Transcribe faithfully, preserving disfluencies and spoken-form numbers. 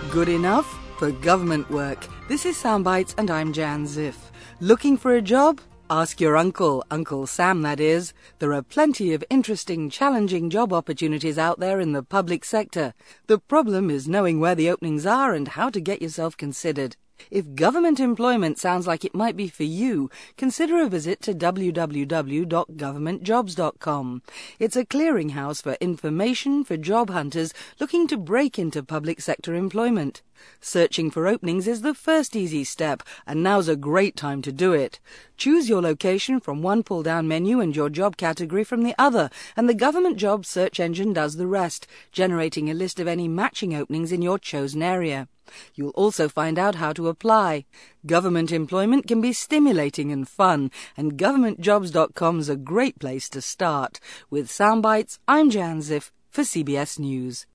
Good enough for government work. This is Soundbites and I'm Jan Ziff. Looking for a job? Ask your uncle, Uncle Sam that is. There are plenty of interesting, challenging job opportunities out there in the public sector. The problem is knowing where the openings are and how to get yourself considered. If government employment sounds like it might be for you, consider a visit to w w w dot government jobs dot com. It's a clearinghouse for information for job hunters looking to break into public sector employment. Searching for openings is the first easy step, and now's a great time to do it. Choose your location from one pull-down menu and your job category from the other, and the government jobs search engine does the rest, generating a list of any matching openings in your chosen area. You'll also find out how to apply. Government employment can be stimulating and fun, and government jobs dot com's a great place to start. With Soundbites, I'm Jan Ziff for C B S News.